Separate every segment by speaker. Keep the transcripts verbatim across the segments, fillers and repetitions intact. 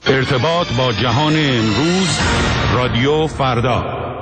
Speaker 1: ارتباط با جهان امروز، رادیو فردا.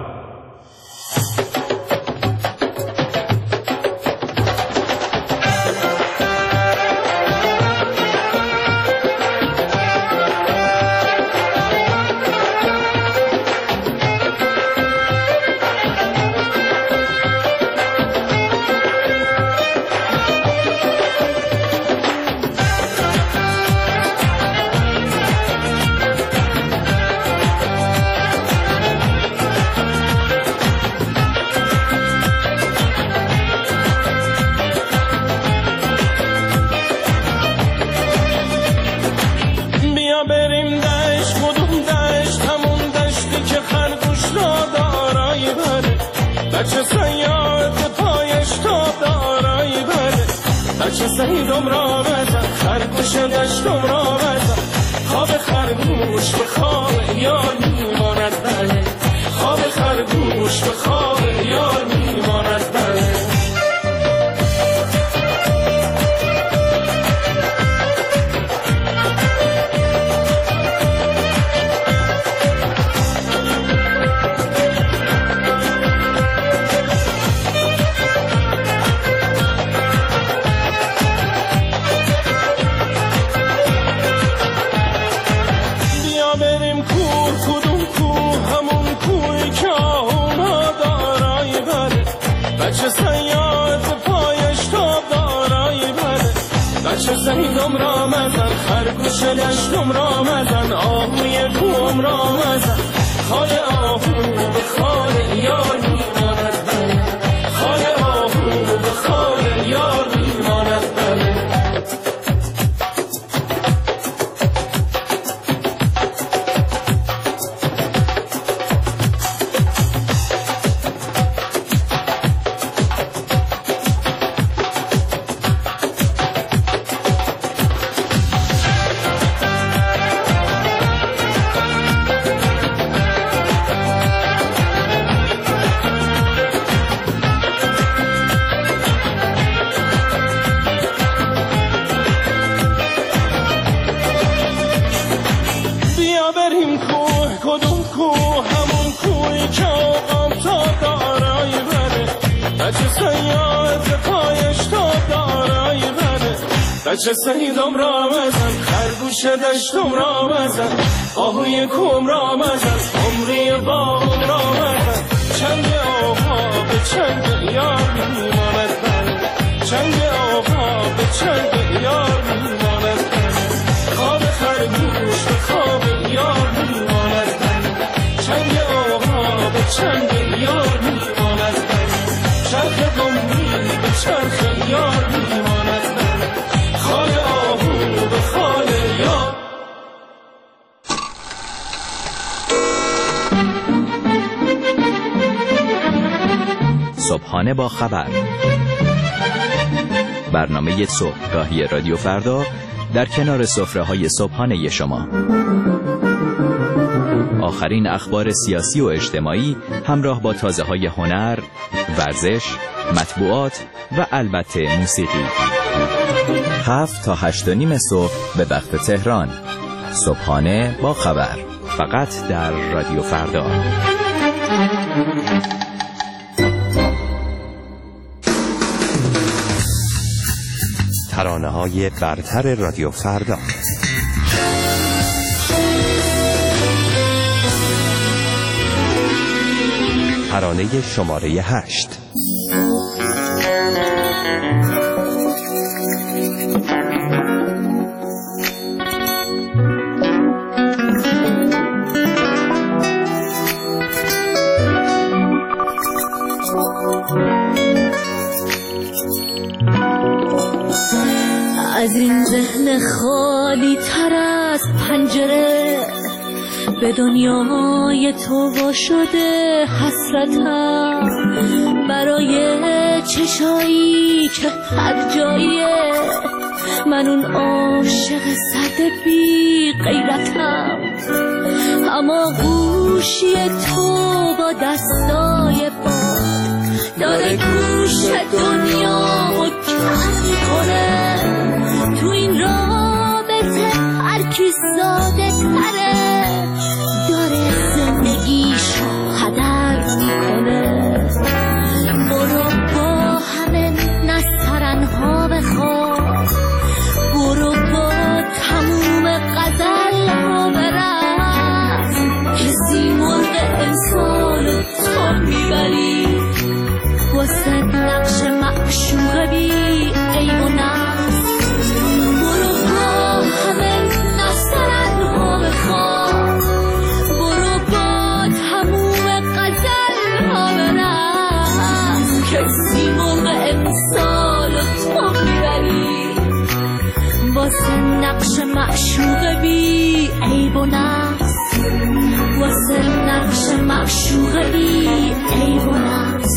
Speaker 2: بچه سیاد پایش تاب دارایی بره، بچه سیدم را بزن، خرگوش دشتم را بزن. خواب خرگوش به خواب یار میماند بله، خواب خرگوش به خواب یار میماند بله. بچه سیاد پایش تاب دارایی بره، بچه سیدم را مزن، خرگوش دشتم را مزن، آهوی کوم را مزن. خال آهو به خال یار میماند بله، خال آهو به خال یار میماند بله. بچه سیدم را مزن، خرگوش دشتم را مزن، آهوی کوم را مزن، عمری باغم را مزن. چنگ آقا به چنگ یار میماند بله، چنگ آقا به چنگ یار میماند بله. خواب خرگوش به خواب یار میماند بله، چنگ آقا به چنگ یار میماند بله. چرخ قومی به چرخ یار میماند بله، خال آهو به خال یار.
Speaker 3: صبحانه با خبر، برنامه صبحگاهی رادیو فردا در کنار سفره‌های صبحانه شما. آخرین اخبار سیاسی و اجتماعی همراه با تازه‌های هنر، ورزش، مطبوعات و البته موسیقی. هفت تا هشت و نیم صبح به وقت تهران. صبحانه با خبر، فقط در رادیو فردا. ترانه‌های برتر رادیو فردا. ترانه شماره هشت.
Speaker 4: از این ذهن خالی تر از پنجره به دنیای تو وا شده حسرتم، برای چشایی که هر جایه من اون عاشق سرد بی غیرتم. اما گوشی تو با دستای باد داره گوش دنیا و کم کنه، تو این رابطه هر هر کی ساده تره داره زندگیشو هدر میکنه. برو با همه نسترنها بخواب، برو با تموم غزل ها برقص، کسی مرغ امسال تو میبری واسه نقش معشوق بی عیب و نقص. برو با همه نسترنها بخواب، برو با تموم غزل ها برقص، کسی مرغ امسال تو میبری واسه نقش معشوق بی عیب و نقص، واسه نقش معشوق بی عیب و نقص.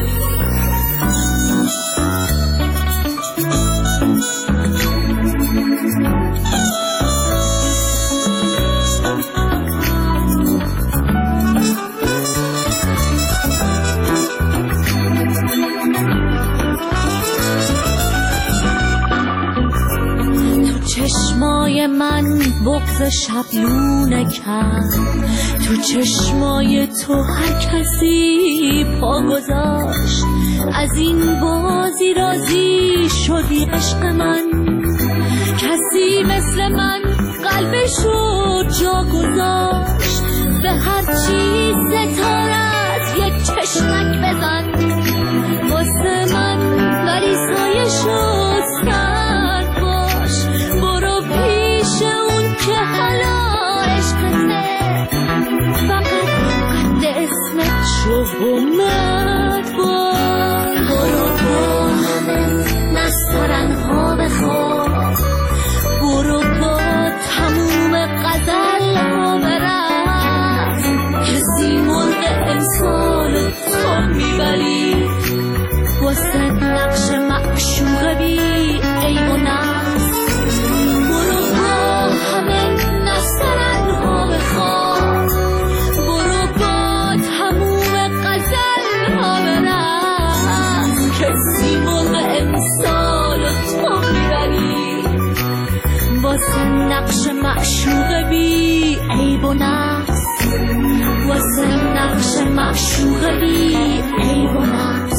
Speaker 4: چشمای من بغض شبلونه کرد، تو چشمای تو هر کسی پا گذاشت. از این بازی راضی شدی عشق من، کسی مثل من قلبشو جا گذاشت. به هر چیز ستارت یک چشمک بزن واسه من، ولی سایه شد سرد باش. برو پیش اون که حالا عشقته، فقط قد اسمت شو اومد باش. برو با همه نسترنها بخواب، برو با تموم غزل ها برقص، کسی مرغ امسال تو میبری واسه نقش معشوق بی عیب و نقص. برو با همه نسترنها بخواب، برو با تموم غزل ها برقص، کسی مرغ امسال تو میبری واسه نقش معشوق بی عیب و نقص، واسه نقش معشوق بی عیب و نقص.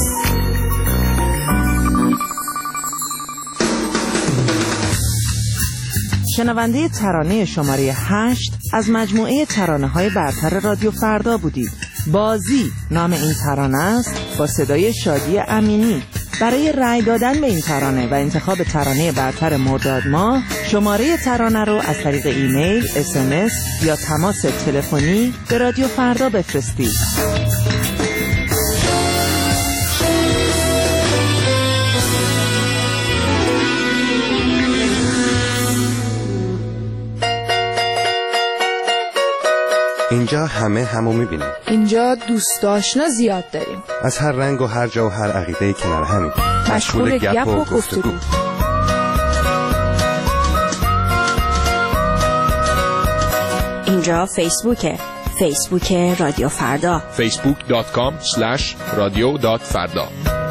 Speaker 5: شنونده ترانه شماره هشت از مجموعه ترانه های برتر رادیو فردا بودید. بازی نام این ترانه است با صدای شادی امینی. برای رأی دادن به این ترانه و انتخاب ترانه برتر مرداد ماه شماره ترانه رو از طریق ایمیل، اس ام اس یا تماس تلفنی به رادیو فردا بفرستید.
Speaker 6: اینجا همه همو میبینیم.
Speaker 7: اینجا دوست آشنا زیاد داریم.
Speaker 6: از هر رنگ و هر جا و هر عقیده کنار همیم.
Speaker 7: مشغول گپ و گفتگو.
Speaker 8: اینجا فیسبوکه. فیسبوک رادیو فردا.
Speaker 9: فیسبوک دات کام اسلش رادیو دات فردا.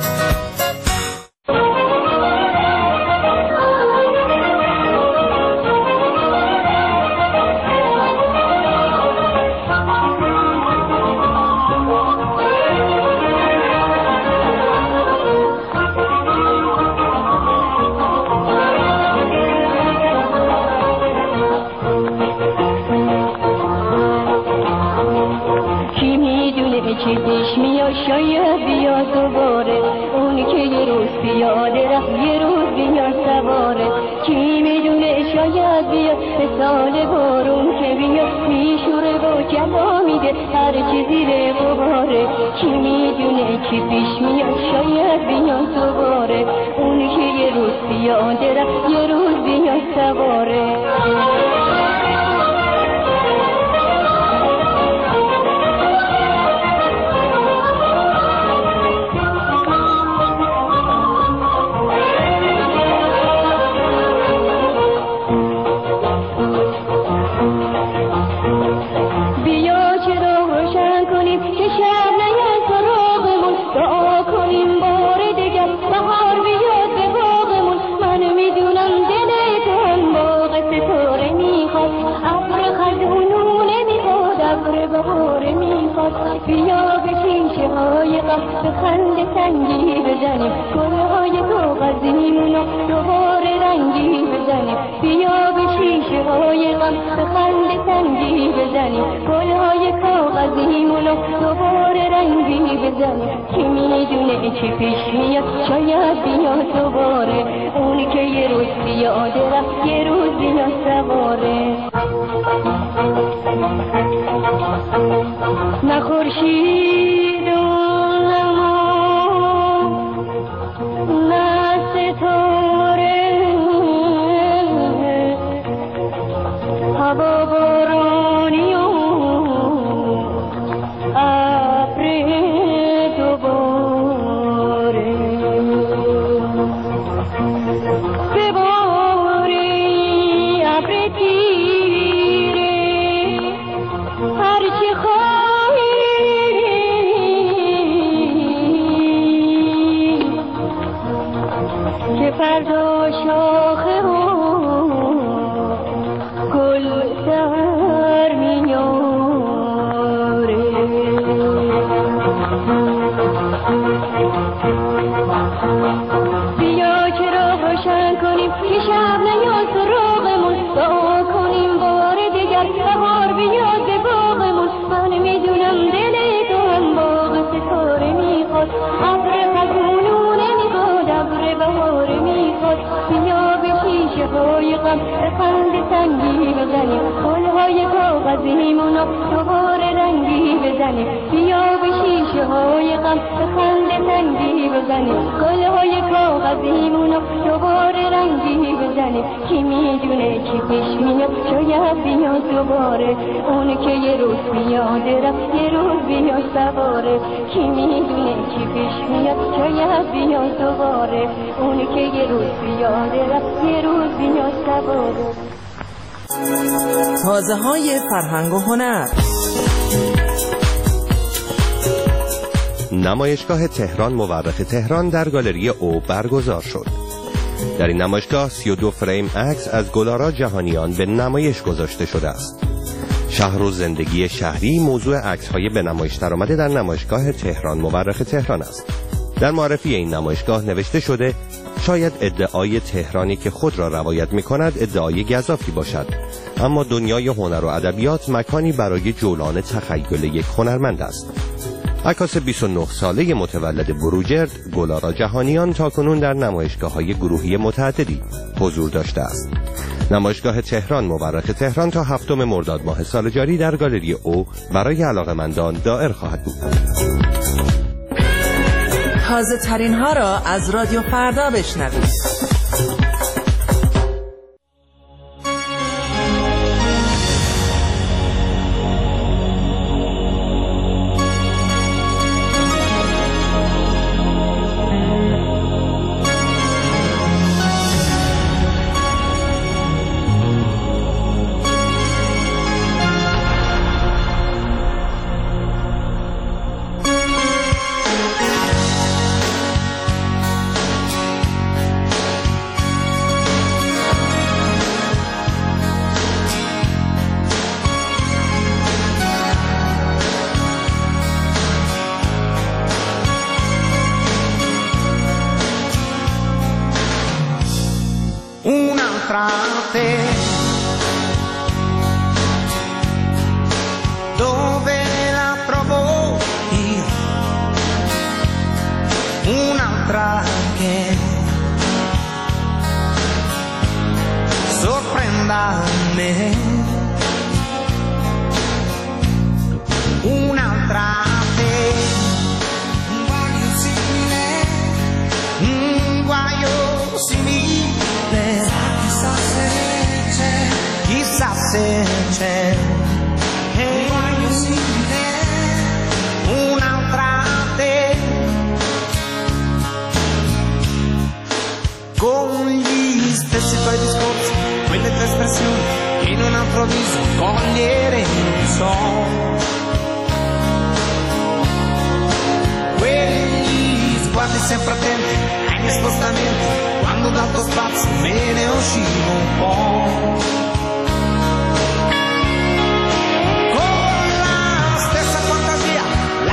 Speaker 10: شاید بیا دوباره اون که یه روز پیاده رفت یه روز بیا سواره. کی میدونه شاید بیا مثال بارون که بیا میشوره و جلا میده هر چیزی ره غباره. کی میدونه چی پیش میاد شاید بیا دوباره اون که یه روز پیاده رفت یه روز بیا سواره. بهار بیاد به باغمون من میدونم دل تو هم باغ ستاره بیا به شیشه های غم به خنده سنگی بزنیم گلهای کاغذیمونو دوباره رنگی بزنیم بیا به شیشه های غم به خنده سنگی بزنیم گلهای کاغذیمونو دوباره رنگی بزنیم کی میدونه چی پیش میاد شاید بیاد دوباره اونی که یه روز بیاده رفت یه روز بیاد سواره نه خورشید و نه ستاره هوا بارانی و ابر دوباره بباری ابر تیره هرچی خواهی که فردا شاخه و گل در میاره بیا چرا روشن کنیم که شب نیاد سراغمون دعا کنیم بار دیگر بهار بیاد به باغمون من میدونم دل تو هم باغ ستاره میخواد ابر خزونونه میخواد ابر بهاره میخواد بیا به شیشه های غم به خنده سنگی بزنیم گلهای کاغذیمونو دوباره رنگی بزنیم بیا به شیشه های غم به خنده سنگی بزنیم گلهای کاغذیمونو دوباره رنگی بزنیم کی میدونه چی پیش میاد شاید بیاد دوباره اون که یه روز بیاده رفت یه روز بیاد سواره کی میدونه چی پیش میاد شاید بیاد دوباره اون که یه روز بیاده رفت یه روز بیاد سواره
Speaker 5: تازه های فرهنگ و هنر.
Speaker 6: نمایشگاه تهران مورخ تهران در گالری او برگزار شد. در این نمایشگاه سی و دو فریم عکس از گلارا جهانیان به نمایش گذاشته شده است. شهر و زندگی شهری موضوع عکس‌های به نمایش درآمده در نمایشگاه تهران مورخ تهران است. در معرفی این نمایشگاه نوشته شده شاید ادعای تهرانی که خود را روایت می‌کند ادعای گزافی باشد، اما دنیای هنر و ادبیات مکانی برای جولان تخیل یک هنرمند است. عکاس بیست و نه ساله متولد بروجرد گلارا جهانیان تاکنون در نمایشگاه‌های گروهی متعددی حضور داشته است. نمایشگاه تهران مورخ تهران تا هفتم مرداد ماه سال جاری در گالری او برای علاقه‌مندان دائر خواهد بود.
Speaker 5: تازه ترین ها را از رادیو فردا بشنوید.
Speaker 11: Un'altra te, dove la trovo io? Un'altra che sorprenda me, un'altra te, un guaio simile, un guaio simile. Chissà se c'è, chissà se c'è, e voglio simile, un'altra te, con gli stessi tuoi discorsi, quelle tue espressioni, in un altro viso, cogliere non so, quegli sguardi sempre attenti ai miei spostamenti, quando dal tuo spazio me ne uscivo un po', con la stessa fantasia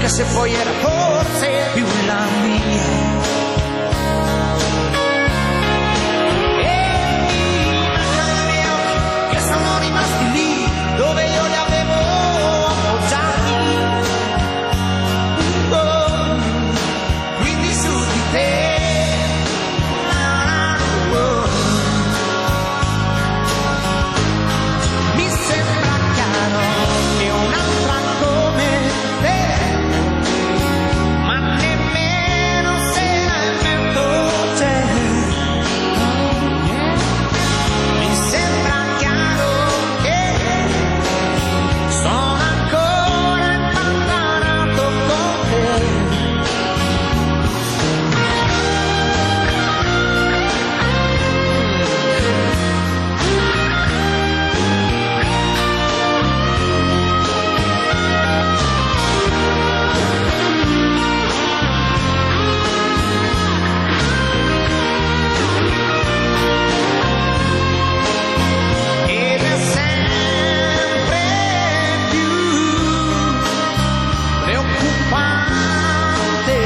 Speaker 11: anche se poi era forse più la mia. E mi mancano i miei occhi che sono rimasti lì dove io li avevo appoggiati. Oh, quindi su di te. Oh, mi sembra chiaro che un'altra come te, ma nemmeno se nemmeno c'è. Mi sembra chiaro che sono ancora impantanato con te. Ed è sempre più preoccupante.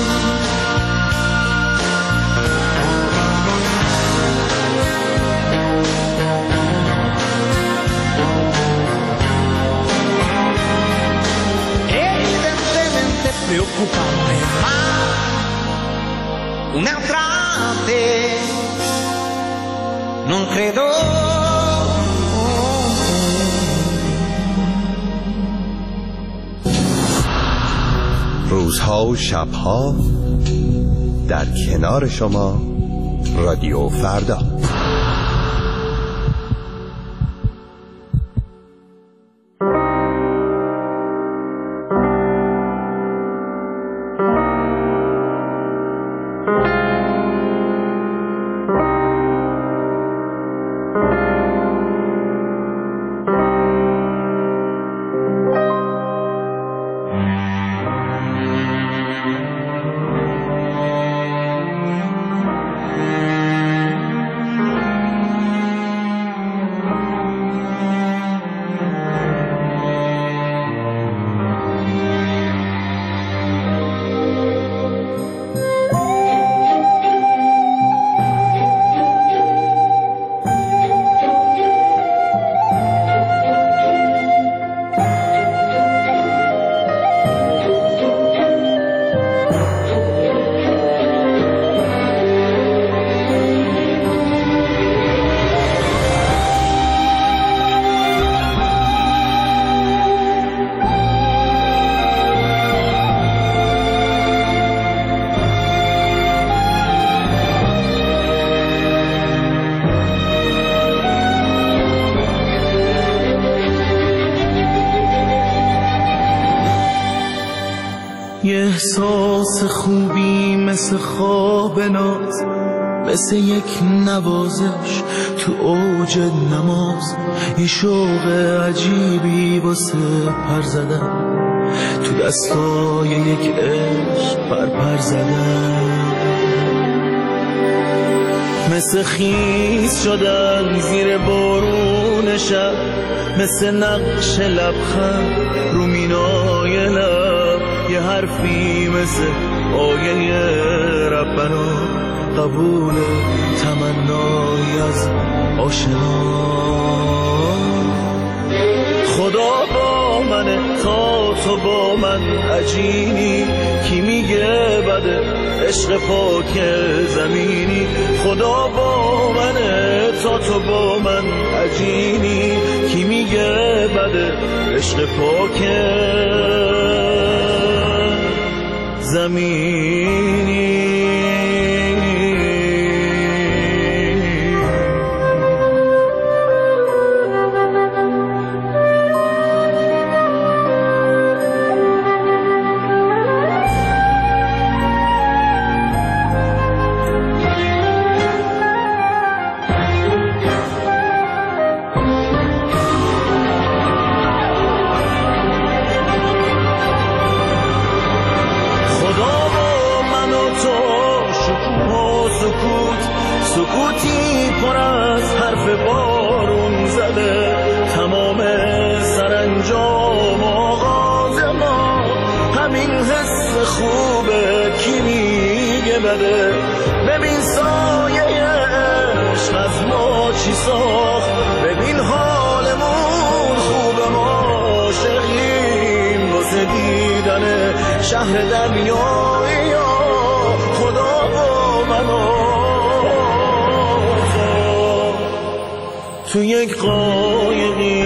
Speaker 11: Evidentemente preoccupante, ma un'altra te non credo.
Speaker 6: روزها و شبها در کنار شما رادیو فردا.
Speaker 2: یه احساس خوبی مثل خواب ناز، مثل یک نوازش تو اوج نماز، یه شوق عجیبی واسه پر زدن، تو دستای یک عشق پر پر زدن، مثل خیس شدن زیر بارون شب، مثل نقش لبخند رو مینای لب، یه حرفی مثل آیه ربنا، قبول تمنای از آشنا. خدا با منه تا تو با من عجینی، کی میگه بده عشق پاک زمینی. خدا با منه تا تو با من عجینی، کی میگه بده عشق پاک زمینی. خدا با
Speaker 11: شهر دریایی خدا با منو تو یک قایقی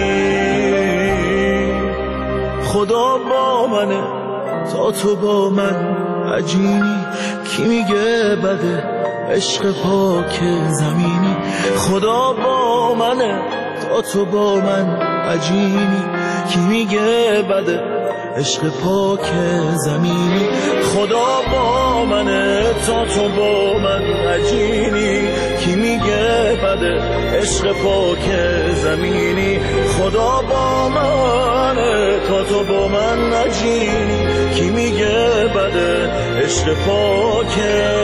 Speaker 11: خدا با منه تا تو با من عجینی کی میگه بده عشق پاک زمینی خدا با منه تا تو با من عجینی کی میگه بده عشق پاک زمینی خدا با منه تا تو با من عجینی کی میگه بده عشق پاک زمینی خدا با منه تا تو با من عجینی کی میگه بده عشق پاک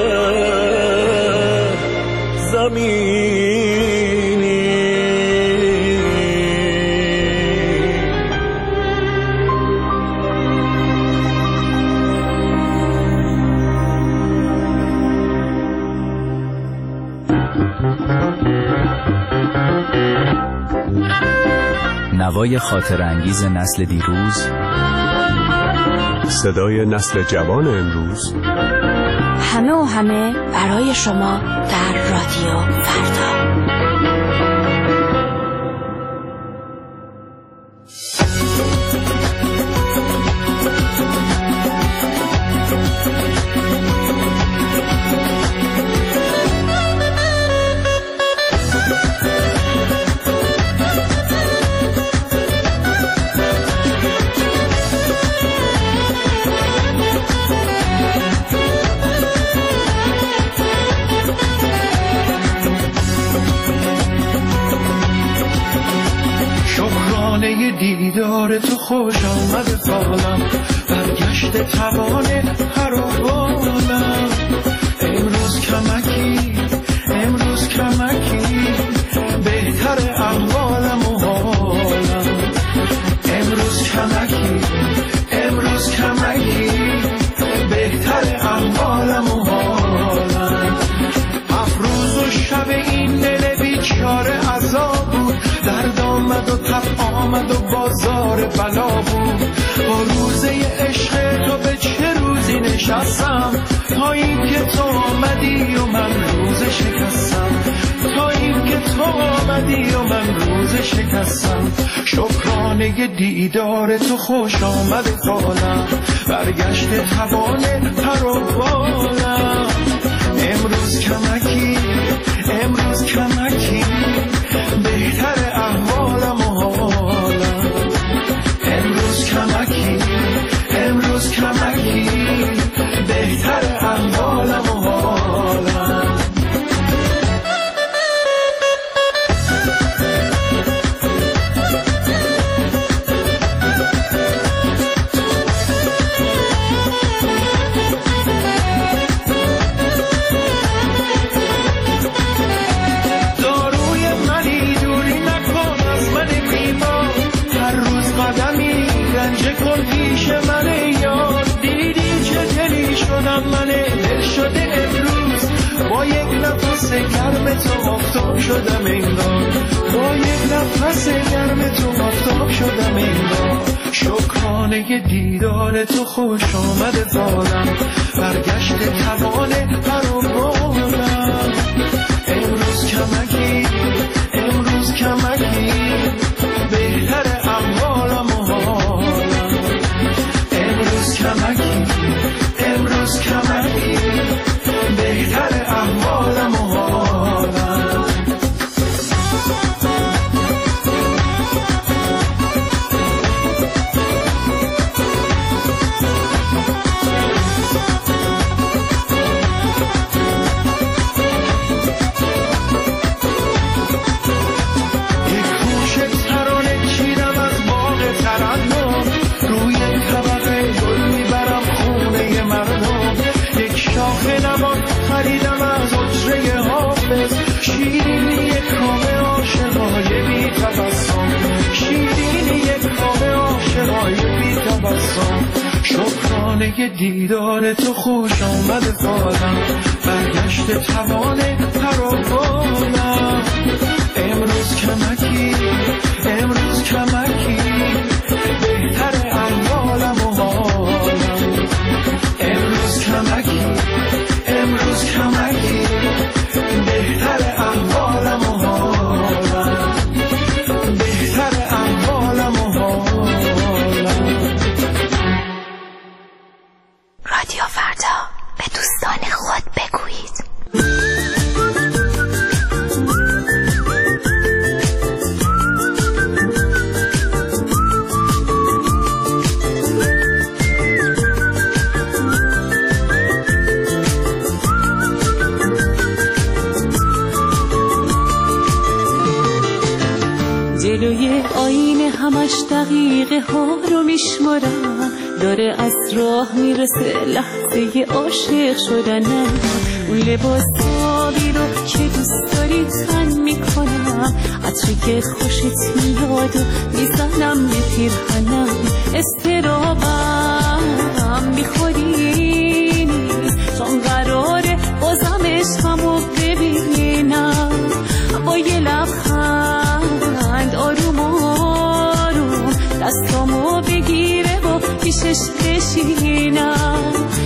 Speaker 11: زمینی
Speaker 3: نوای خاطر انگیز نسل دیروز،
Speaker 1: صدای نسل جوان امروز،
Speaker 8: همه و همه برای شما در رادیو فردا.
Speaker 11: دیدار تو خوش آمد فالم برگشت توانه هر بالم امروز کمکی امروز کمکی بهتر احوالم و حالم امروز کمکی امروز کمکی بهتر احوالم و حالم افروز و شب این دل بیچاره عذاب بود درد آمد و تب آمد و بازار بلا بود با روزه عشق تو به چه روزی نشستم تا این که تو آمدی و من روز شکستم تا این که تو آمدی و من روز شکستم شکرانه دیدار تو خوش آمد فالم برگشت توانه پر و بالم امروز کمکی امروز کمکی بهتر احوالم و حالم امروز کمکی امروز کمکی بهتر احوالم و حالم گرم تو آفتاب شدم انگار با یک نفس گرم تو آفتاب شدم انگار شکرانه دیدار تو خوش آمد فالم برگشت توانه پر و بالم امروز کمکی امروز کمکی بهتر احوالم و حالم امروز کمکی امروز کمکی بهتر احوالم و حالم یک کوچه ترانه چیدم از باغ ترنم روی طبقه گل میبرم خونه مردم یک شاخه نبات خریدم از اجره حافظ شیرینی یک کامه عاشقای بی تبسم شیرینی یک کامه عاشقای بی تبسم شکرانه دیدار تو خوش آمد فالم برگشت توانه پر و بالم امروز کمکی امروز کمکی بهتر احوالم و حالم
Speaker 4: روی آینه همش دقیقه ها رو میشمارم، داره از راه میرسه لحظه عاشق شدنم. اون لباسایی رو که دوست داری تن میکنم، عطری که خوشت میاد و میزنم به پیرهنم. استرابم بیخودی نیست، چون قراره بازم عشقمو ببینم. با یه لبخند آروم آروم دستامو بگیره و پیشش بشینم.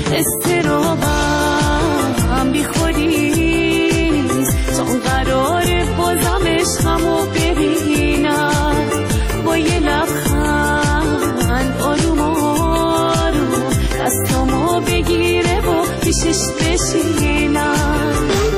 Speaker 4: استرابم بیخودی نیست، چون قراره بازم عشقمو ببینم. با یه لبخند آروم آروم دستامو بگیره و پیشش بشینم.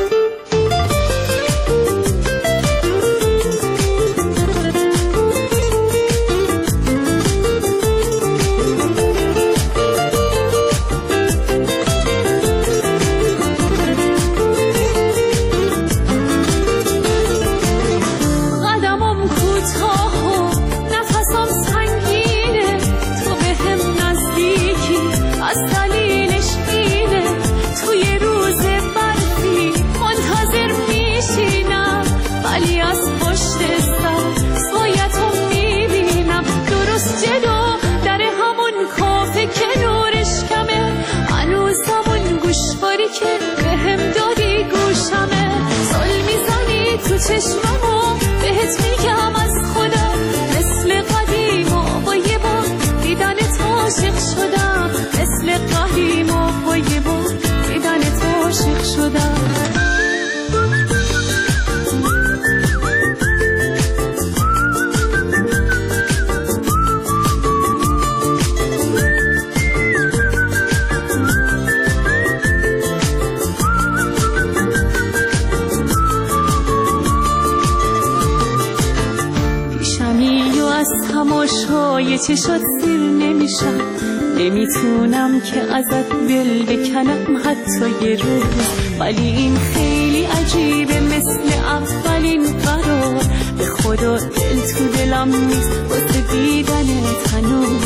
Speaker 4: چشممو بهت میگم از خدا، مثل قدیم و با یه بار دیدنت عاشق شدم. مثل قدیم و با یه بار دیدنت عاشق شدم. تماشای چشات سیر نمیشم، نمیتونم که ازت دل بکنم حتی یه روز. ولی این خیلی عجیبه مثل اولین قرار، به خدا دل تو دلم نیست واسه دیدنت هنوز.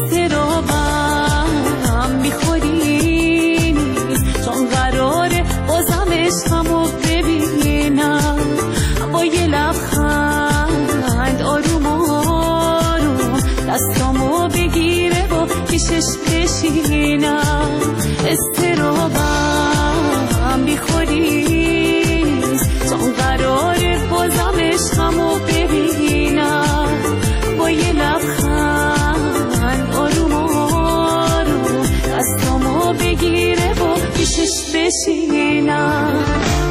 Speaker 4: استرابم بیخودی نیست، چون قراره بازم عشقمو ببینم. با یه لبخند آروم آروم دستامو بگیره و پیشش بشینم. استرابم بیخودی نیست، چون قراره بازم عشقمو ببینم. با یه لبخند آروم آروم دستامو بگیره و پیشش بشینم.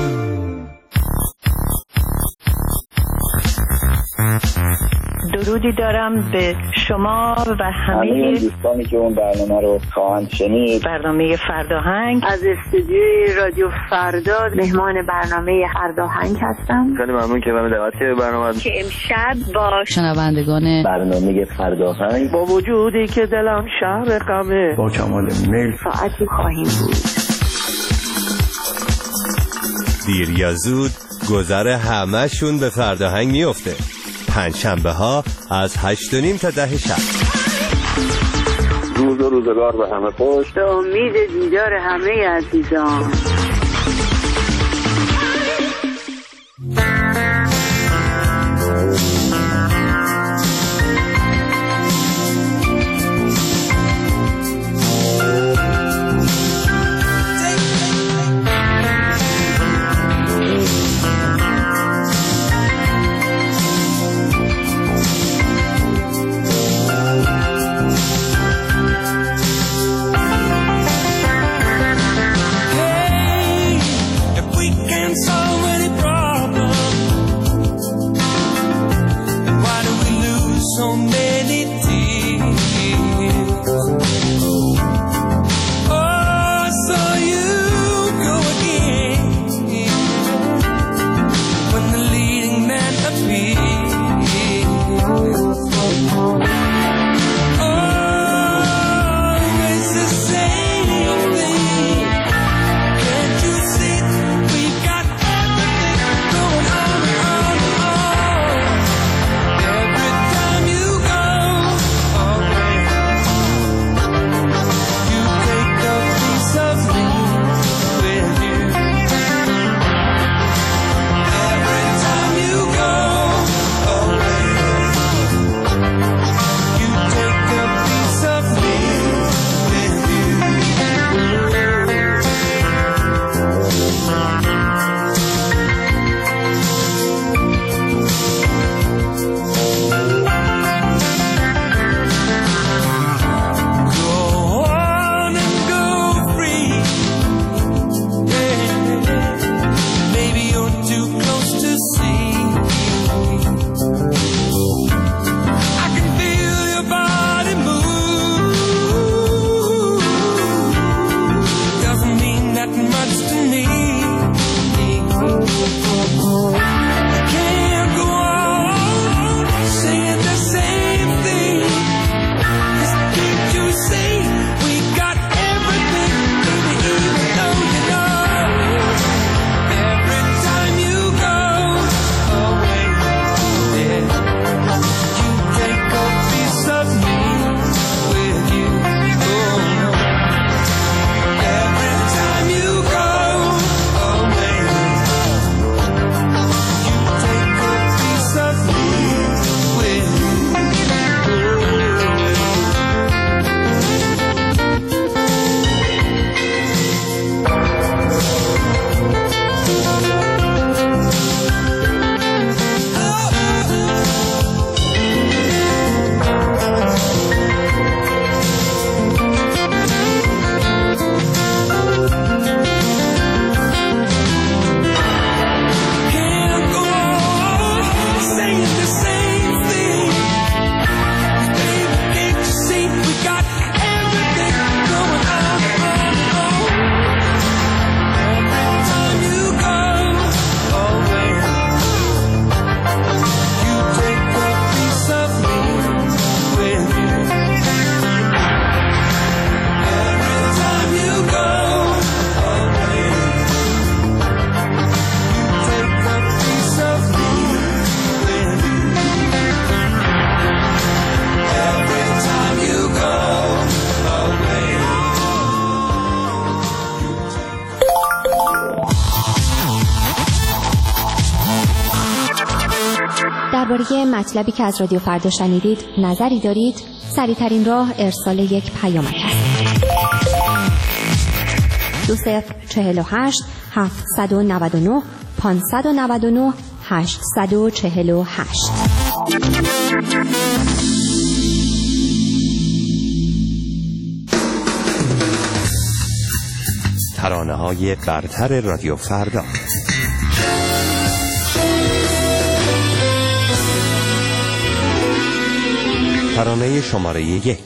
Speaker 12: درودی دارم به شما و همه
Speaker 13: دوستانی که اون برنامه رو خواهند شنید.
Speaker 12: برنامه فرداهنگ
Speaker 14: از استودیوی رادیو فردا مهمان برنامه فرداهنگ هستم.
Speaker 13: خیلی ممنون که من دعوت کردید برنامه
Speaker 14: که امشب با
Speaker 12: شنوندگان
Speaker 13: برنامه فرداهنگ
Speaker 11: با وجودی که دلم شهر غمه
Speaker 13: با کمال میل
Speaker 14: ساعتی خواهیم بود.
Speaker 6: دیر یا زود گذر همه‌شون به فرداهنگ میفته. پنجشنبه ها از هشت و نیم تا ده شب.
Speaker 13: روز و روزگار به همه خوش.
Speaker 14: به امید دیدار همه عزیزان.
Speaker 2: Hey
Speaker 15: درباره مطلبی که از رادیو فردا شنیدید نظری دارید؟ سریع‌ترین راه ارسال یک پیامک است. دو صفر چهل و هشت هفتصد و نود و نه پانصد و نود و نه هشتصد و چهل و هشت.
Speaker 6: ترانه‌های برتر رادیو فردا. ترانه شماره یک.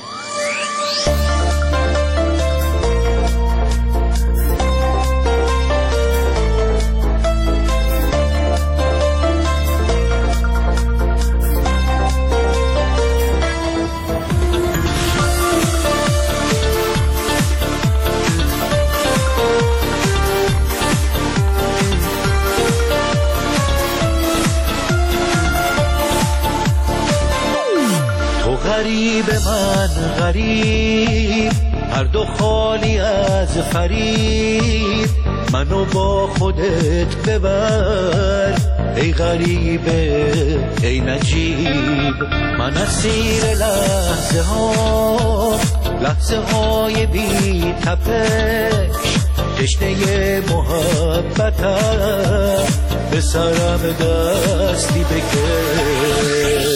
Speaker 11: غریب من غریب، هر دو خالی از فریب، منو با خودت ببر ای غریبه ای نجیب. من اسیر لحظه ها، لحظه های بی تپش، تشنه محبتم، به سرم دستی بکش.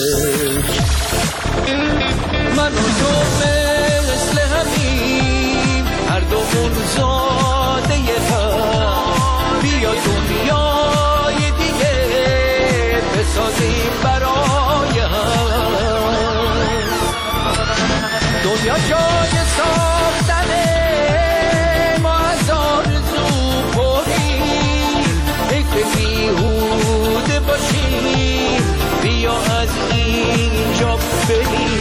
Speaker 11: من و تو مثل همیم، هر دومون زاده هم، بیا دنیای دیگه بسازیم برای هم. دنیا جای ساختنه، ما از آرزو پریم، ای که بیهوده باشیم، بیا از اینجا بریم.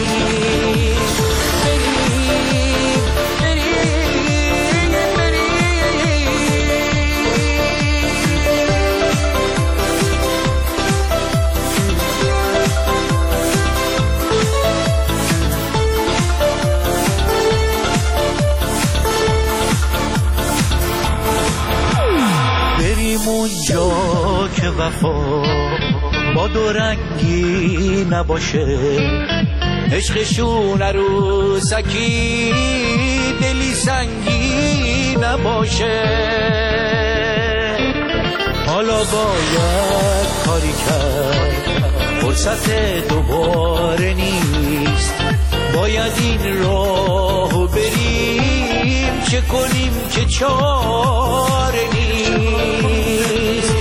Speaker 11: اونجا که وفا با دو رنگی نباشه، عشقشون عروسکی دلی سنگی نباشه. حالا باید کاری کرد، فرصت دوباره نیست، باید این راهو بریم، چه کنیم که چاره نیست.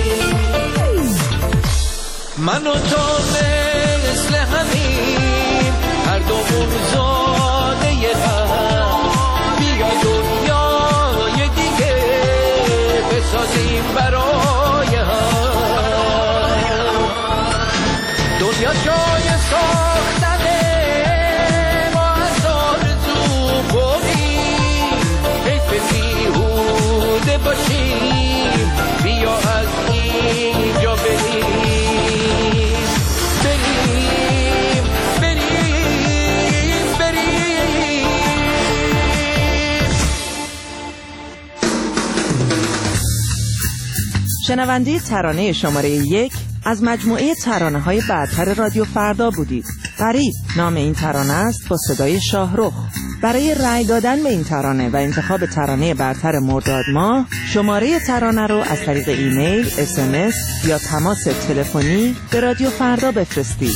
Speaker 11: من و تو مثل همیم، هر دومون زاده هم، بیا دنیای دیگه بسازیم برای هم. دنیا جای ساختنه، ما از آرزو بریم، حیف بیهوده باشیم، بیا از اینجا بریم.
Speaker 5: شنونده ترانه شماره یک از مجموعه ترانه های برتر رادیو فردا بودید. غریب نام این ترانه است با صدای شاهرخ. برای رأی دادن به این ترانه و انتخاب ترانه برتر مرداد ماه، شماره ترانه رو از طریق ایمیل، اس ام اس یا تماس تلفنی به رادیو فردا بفرستید.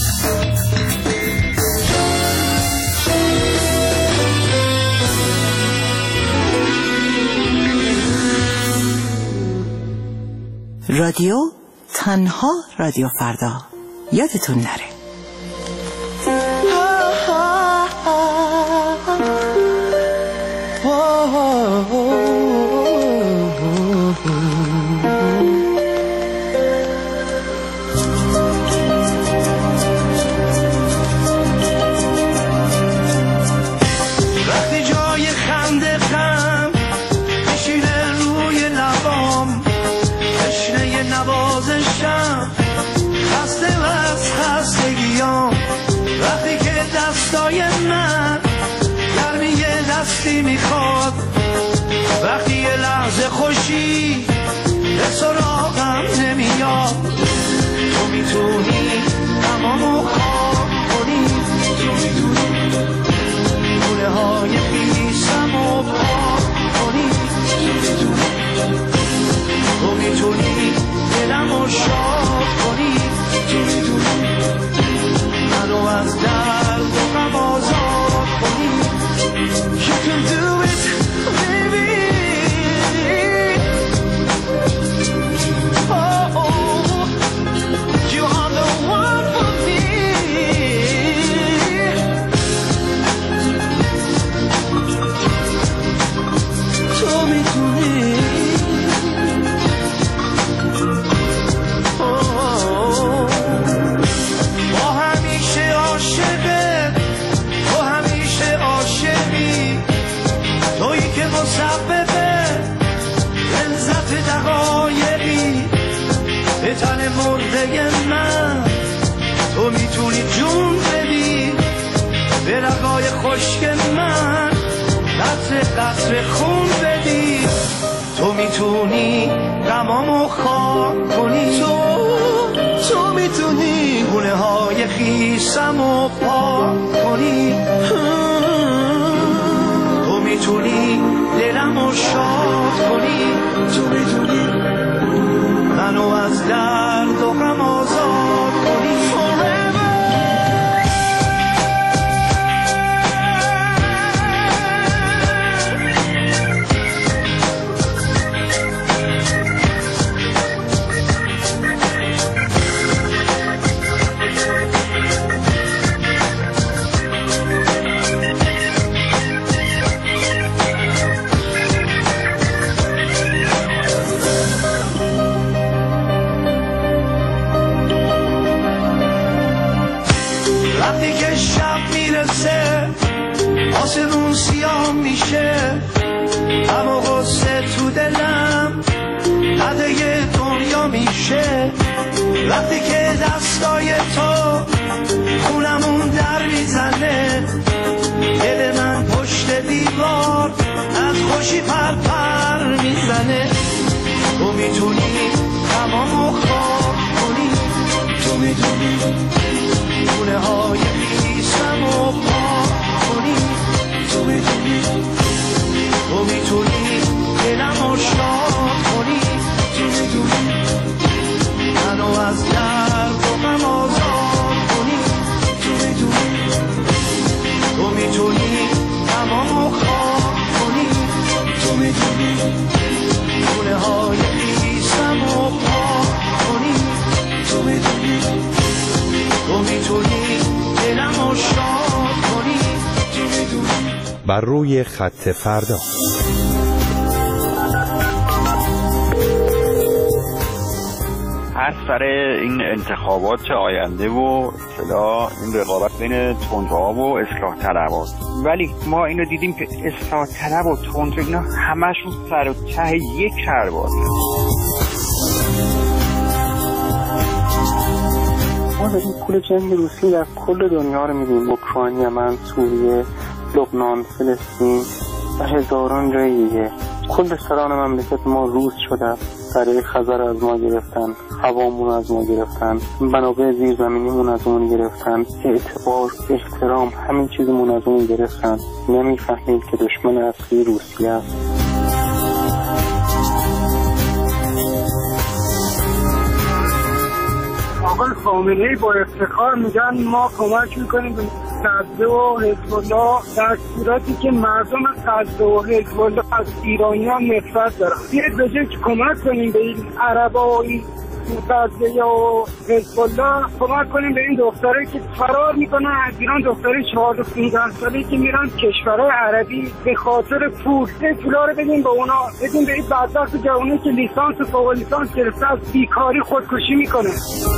Speaker 16: رادیو تنها رادیو فردا، یادتون نره.
Speaker 11: وقتی جای خنده خم بشینه روی لبام، تشنه نوازشم، خسته و از خستگیام، وقتی که دستای من گرمی یه دستی میخواد، وقتی یه لحظه خوشی به سراغم نمیاد، تو میتونی از درد و غم آزاد کنی. You can do it baby. Oh, oh, you are the one for me. تو میتونی با همیشه عاشقت، تو همیشه عاشقی، تویی که مسببه لذت دقایقی به تن مرده من. تو میتونی جون بدی به رگای خشک من، قطره قطره خون بدی. تو میتونی غمامو خاک کنی. تو تو میتونی گونه های خیسمو پاک کنی. تو میتونی دلمو شاد کنی. تو میتونی منو از درد و غم آزاد کنی. وقتی که شب میرسه آسمون سیاه میشه، غم و غصه تو دلم قده دنیا میشه. وقتی که دستای تو خونمون در میزنه، دل من پشت دیوار از خوشی پر پر میزنه. تو میتونی غمامو خاک کنی. تو میتونی گونه های خیسم و پاک کنی. تو میتونی تو میتونی دلمو شاد کنی. تو میتونی منو از درد و غم آزاد کنی. تو میتونی تو میتونی غمامو خاک کنی. تو میتونی گونه های خیسم و پاک کنی. تو میتونی تو میتونی دلمو شاد کنی. تو میتونی.
Speaker 6: بر روی خط فردا.
Speaker 17: هر سر این انتخابات آینده و اصطلاح این رقابت بین تندروها و اصلاح طلبات، ولی ما اینو دیدیم که اصلاح طلب و تندرو اینا همشون سر و ته یک کرباس.
Speaker 18: ما داریم پول جنگ روسی در کل دنیا رو میدیم، اوکراین، یمن، سوریه، لبنان، فلسطین و هزاران جای دیگه. کل سران مملکت ما روز شده، برای خزر از ما گرفتن، هوامون از ما گرفتن، منابع زیرزمینیمون از اون گرفتن، اعتبار، احترام، همین چیزمون از اون گرفتن. نمیفهمیم که دشمن اصلی روسیه است.
Speaker 19: آقای خامنه‌ای با افتخار میگن ما کمک میکنیم به غزه و حزب الله، در صورتی که مردم غزه و حزب الله از ایرانیان نفرت دارن. بیاید به جای که کمک کنیم به این عربا و این غزه و حزب الله، کمک کنیم به این دخترایی که فرار میکنن از ایران، دخترای چهارده پانزده ساله‌ای که میرن کشورهای عربی به خاطر پول. این پولا رو بدیم به اونا، بدیم به این بدبخت جوانی که لیسانس و فوق لیسانس گرفته از بیکاری خودکشی میکنه.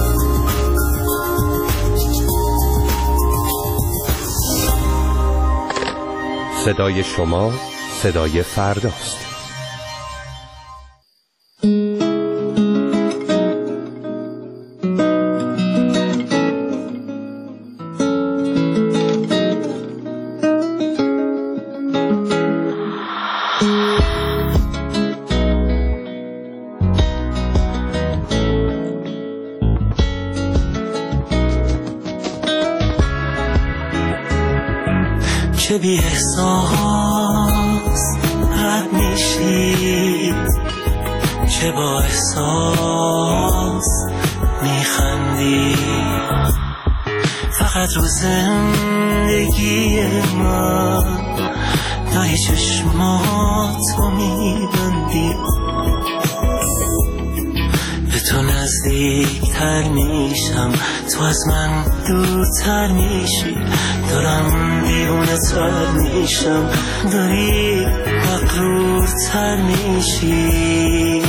Speaker 6: صدای شما صدای فرداست.
Speaker 11: چه بی احساس رد میشی، چه با احساس میخندی، فقط قدر و زندگی من دای چشماتو میبندی، به تو نزدیکتر میشم، تو از من دورتر میشی، دارم دیوونه تر میشم، داری مغرورتر میشی.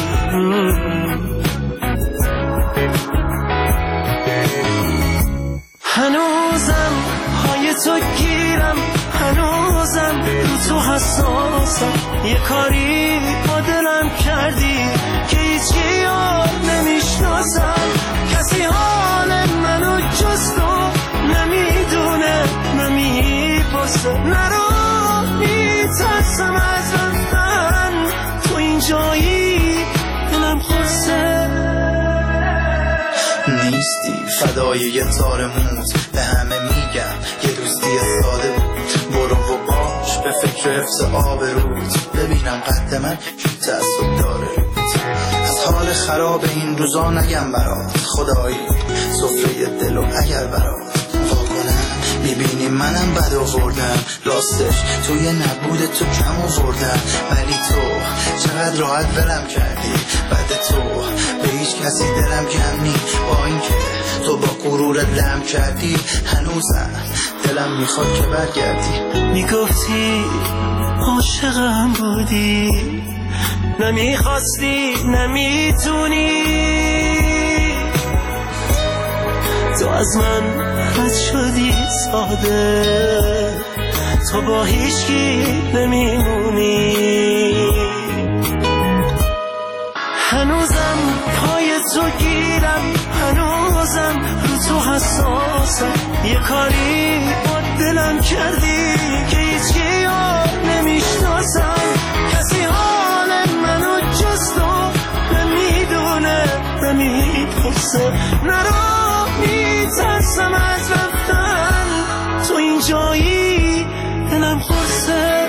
Speaker 11: هنوزم پای تو گیرم، هنوزم رو تو حساسم، یه کاری با دلم کردی که هیچی یاد نمیشناسم، کسی حال منو جز تو نمیدونه نمیپرسه، نرو میترسم از رفتن، تو این جایی دلم خورسه.
Speaker 20: نیستی فدای یه تار موز، به همه میگم یه دوستی ساده بود، برو و باش به فکر حفظ آبروت، ببینم قد من چون تعصب داره روت، از حال خراب این روزا نگم برات، خدایی سفره دل و اگر برات واکنم، میبینی منم بد آوردم، راستش توی نبود تو کم آوردم، ولی تو چقدر راحت ولم کردی، بعد تو به هیچ کسی دلم کم نی، با اینکه تو با غرورت لم کردی، هنوزم دلم میخواد که برگردی.
Speaker 11: میگفتی عاشقم بودی، نمیخواستی نمیتونی، تو از من رد شدی ساده، تو با هیچکی نمیمونی. هنوزم پای تو گیرم، هنوزم رو تو حساسم، یه کاری با دلم کردی که هیچکی یاد نمیشناسم، کسی حال منو جز تو نمیدونه نمیپرسه، نرو میترسم از رفتن، تو این جایی دلم خورسه.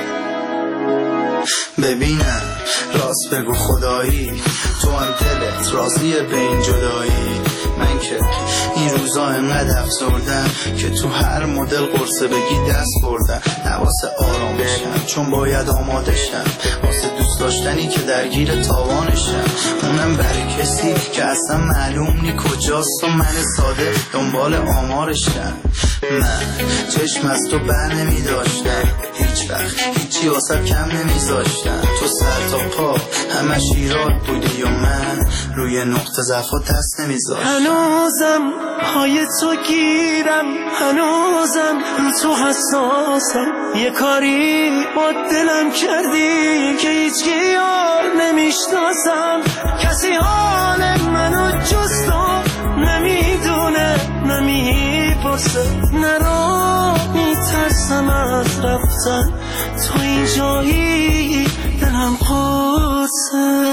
Speaker 20: ببینم راست بگو خدایی، تو هم دلت راضیه به این جدایی، من که این روزا انقدر افسردم که تو هر مدل قرصه بگی دست بردم، نواسه آرام بشم چون باید آماده شم، واسه دوست داشتنی که درگیر تاوانشم، اونم برای کسی که اصلا معلوم نی کجاست و من ساده دنبال آمارشم. من چشم از تو بر نمی داشتم، هیچ وقت هیچی واسه کم نمی زاشتم، تو سر تا پا همش ایراد بودی و من روی نقطه ضعف دست نمی زاشتم.
Speaker 11: هنوزم پای تو گیرم، هنوزم رو تو حساسم، یه کاری با دلم کردی که هیچکی یار نمیشناسم، کسی حال منو جز تو نمیدونه نمیپرسه، نرو میترسم از رفتن، تو این جایی دلم قرصه.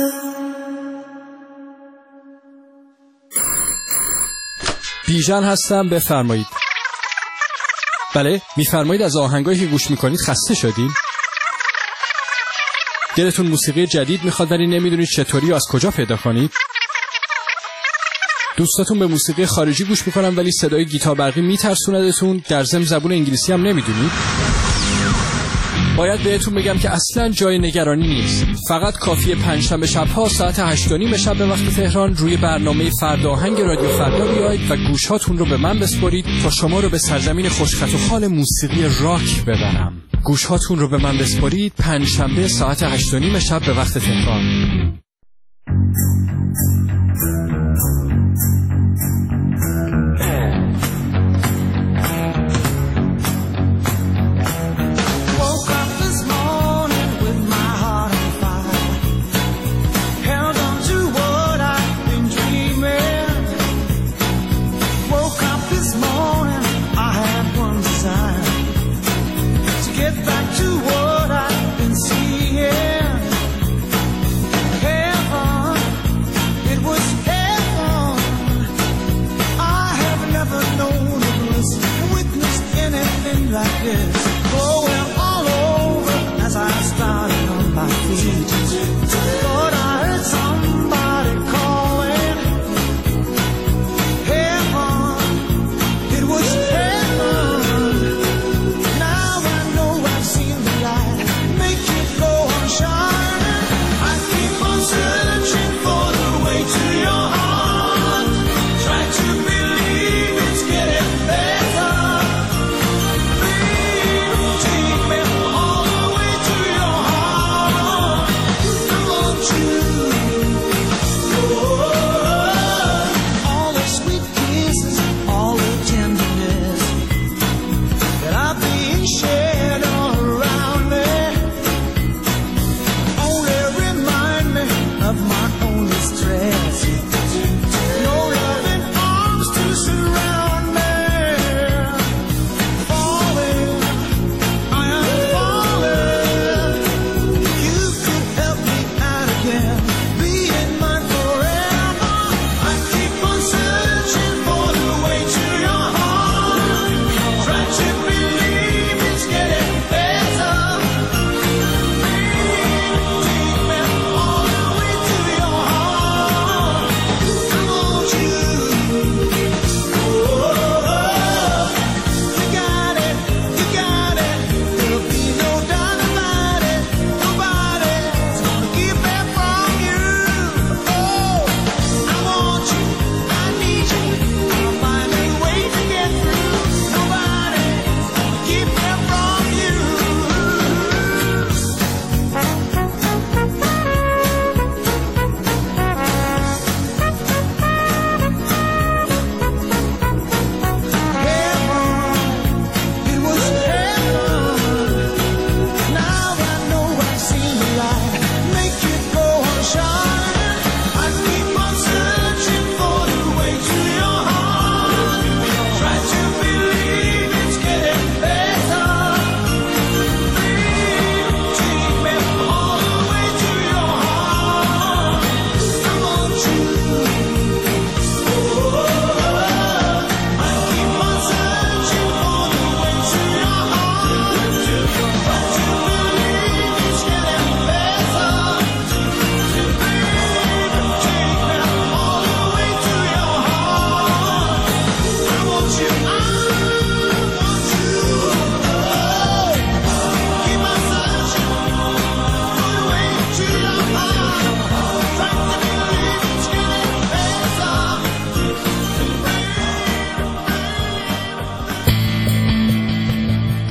Speaker 21: بیژن هستم، بفرمایید. بله، میفرمایید از آهنگایی که گوش میکنید خسته شدین؟ دلتون موسیقی جدید میخواد ولی نمیدونید چطوری و از کجا پیدا کنید؟ دوستاتون به موسیقی خارجی گوش میکنن ولی صدای گیتار برقی میترسوندتون، در ضمن زبون انگلیسی هم نمیدونید؟ باید بهتون بگم که اصلا جای نگرانی نیست، فقط کافیه پنجشنبه شب‌ها ساعت هشت و نیم شب به وقت تهران روی برنامه فرداهنگ رادیو فردا بیایید و گوشهاتون رو به من بسپارید تا شما رو به سرزمین خوشخط و خال موسیقی راک ببرم. گوشهاتون رو به من بسپارید پنجشنبه ساعت هشت و نیم شب به وقت تهران.
Speaker 11: It was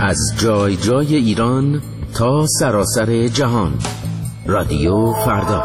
Speaker 7: از جای جای ایران تا سراسر جهان. رادیو فردا.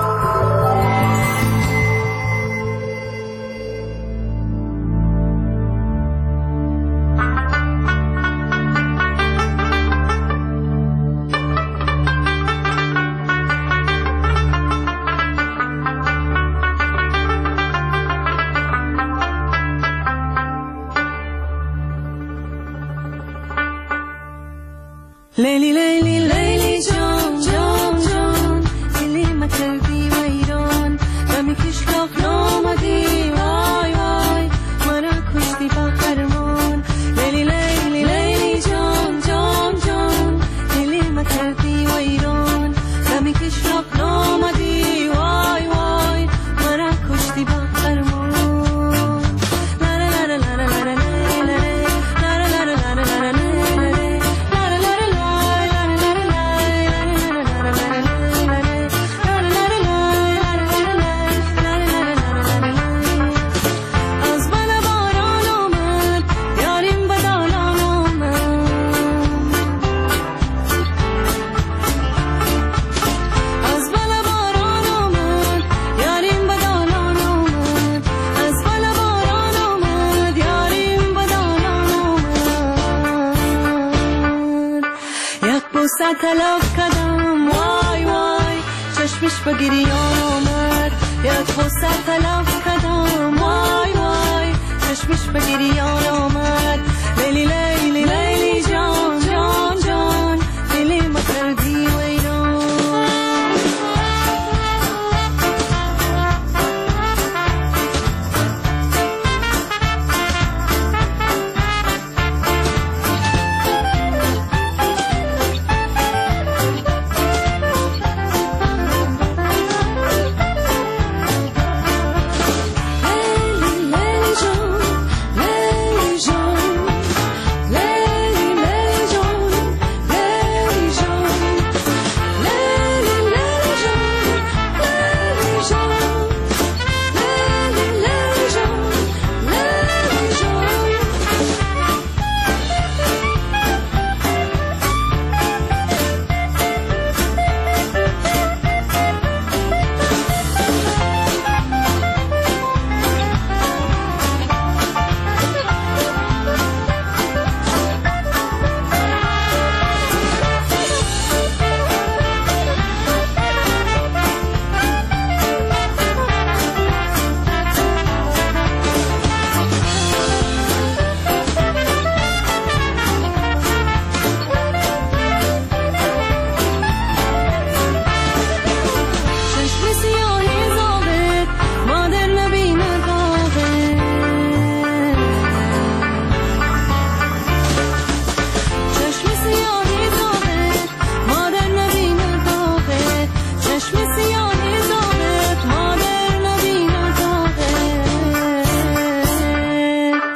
Speaker 4: لیلی لیلی لیلی جان جان جان دلی مکردی و ایران دمی کشلاق نامدی وای وای مرا کشتی با خرمان. لیلی لیلی لیلی جان جان جان دلی مکردی و ایران دمی کشلاق نامدی وای وای مرا کشتی با خرمان. تلف کردم وای وای چشمش به گریان آمد. یک بوسه تلف کردم وای وای چشمش به گریان آمد. لیلی لیلی لیلی جان جان جان دلی مکردی و ایران.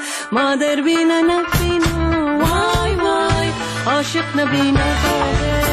Speaker 4: مادر بینه نبینه وای وای عاشق نبینه خواه